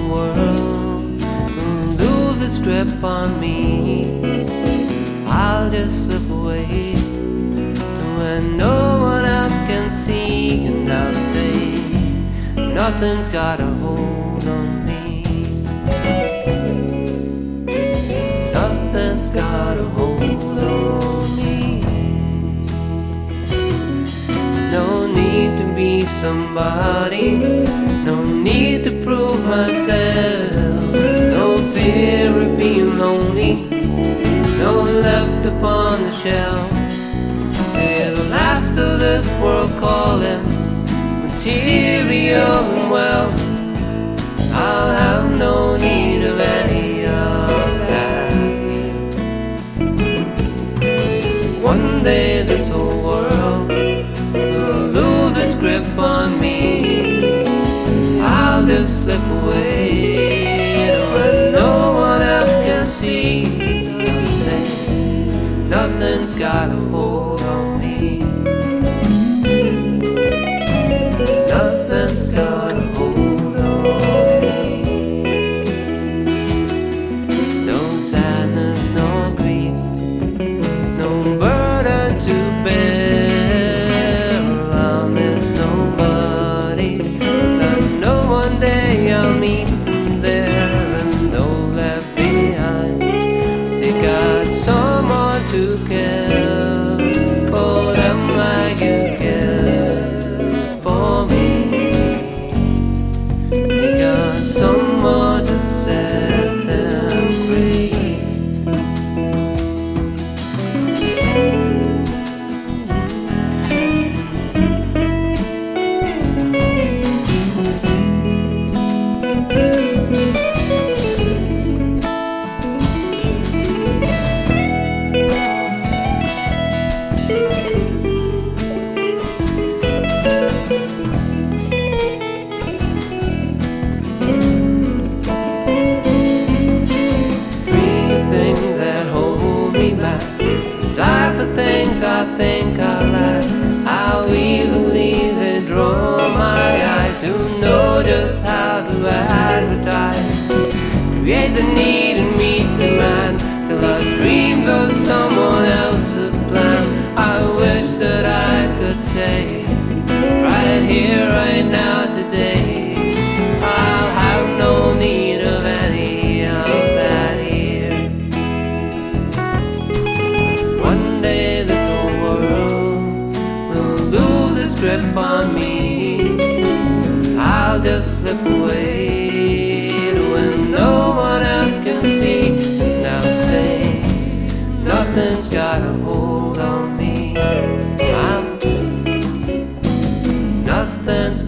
world will lose its grip on me, I'll just slip away when no one else can see, and I'll say nothing's got a hold on me. Nothing's got a hold on me. No need to be somebody, no need to prove myself, no fear of being lonely, no left upon the shelf. The last of this world calling, material and wealth, I'll have no need of any of that. One day this whole world will lose its grip on me, I'll just slip away to where no one else can see. Nothing's got a hold on me. Nothing's got a hold on me. No sadness, no grief, no burden to bear. I'll miss nobody, 'cause I know one day I'll meet them there. And those left behind, they got someone to care for them like you care for me. They got someone to set them free. Desire for things I think I like, how easily they draw my eyes. Who know just how to advertise, create the need and meet demand, till our dreams are someone else's plan. I wish that I could say, right here, right now, today, I'll have no need of any of that here. One day this whole world will lose its grip on me, I'll just slip away to when no one else can see, and I'll say nothing's got a hold on me. Nothing's